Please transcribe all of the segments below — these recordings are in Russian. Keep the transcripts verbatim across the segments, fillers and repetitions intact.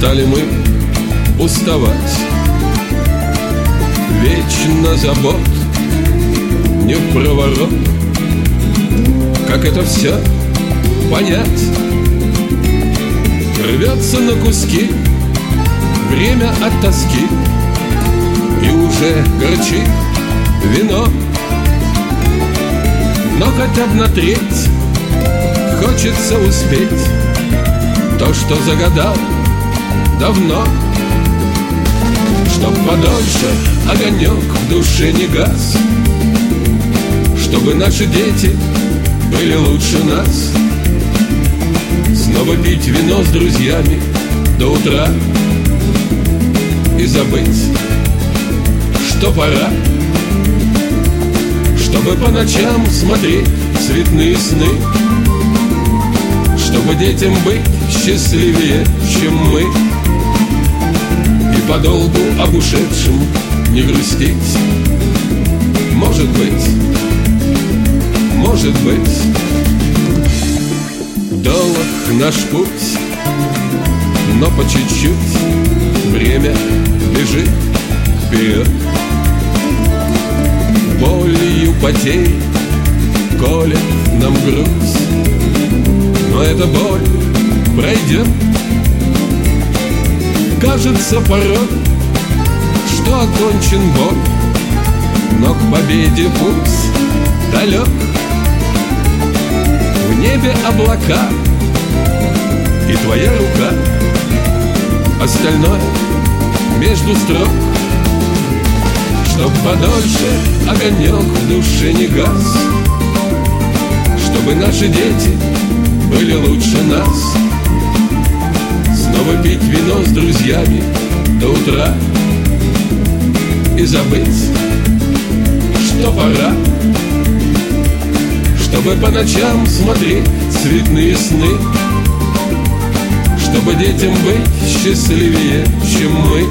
стали мы уставать. Вечно забот не в проворот. Как это все понять? Рвется на куски время от тоски, и уже горчит вино. Но хотя бы на треть хочется успеть то, что загадал давно. Чтоб подольше огонек в душе не гас, чтобы наши дети были лучше нас. Снова пить вино с друзьями до утра и забыть, что пора. Чтобы по ночам смотреть цветные сны, чтобы детям быть счастливее, чем мы, и подолгу об ушедшем не грустить. Может быть, может быть, долг наш путь, но по чуть-чуть время бежит вперед. Болью потерь колет нам грудь, но эта боль пройдет. Кажется порой, что окончен бой, но к победе путь далек. В небе облака и твоя рука, остальное между строк. Чтоб подольше огонек в душе не гас, чтобы наши дети были лучше нас. Снова пить вино с друзьями до утра и забыть, что пора. Чтобы по ночам смотреть цветные сны, чтобы детям быть счастливее, чем мы,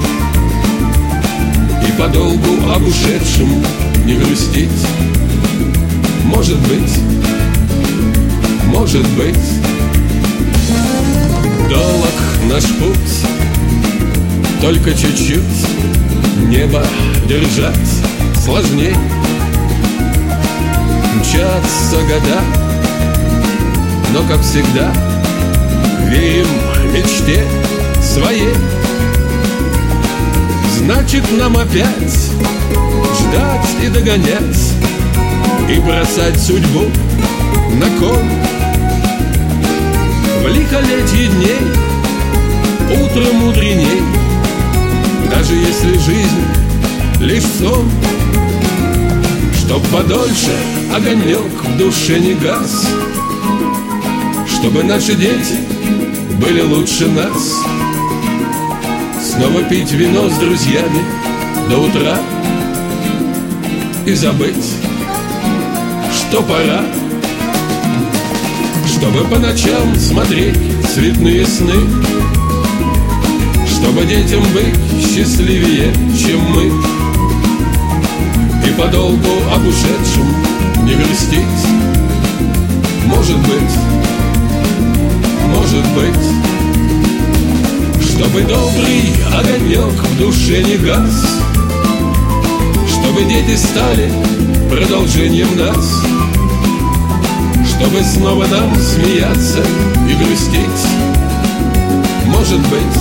и подолгу об ушедшем не грустить. Может быть, может быть, долг наш путь, только чуть-чуть небо держать сложней. Мчатся года, но, как всегда, верим мечте своей. Значит, нам опять ждать и догонять, и бросать судьбу на кон. В лихолетье дней утро мудреней, даже если жизнь лишь сон. Чтоб подольше огонек в душе не гас, чтобы наши дети были лучше нас. Снова пить вино с друзьями до утра и забыть, что пора. Чтобы по ночам смотреть цветные сны, чтобы детям быть счастливее, чем мы, и подолгу об ушедшем не грустить. Может быть, может быть, чтобы добрый огонек в душе не гас, чтобы дети стали продолжением нас, чтобы снова нам смеяться и грустить. Может быть,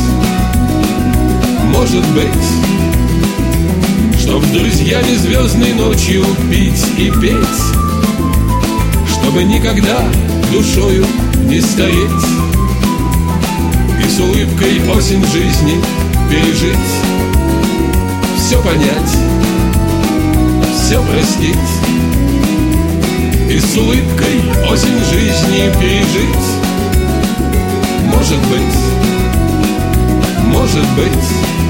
может быть, чтоб с друзьями звездной ночью пить и петь, чтобы никогда душою не стареть, и с улыбкой осень жизни пережить, все понять, все простить, и с улыбкой осень жизни пережить. Может быть, может быть,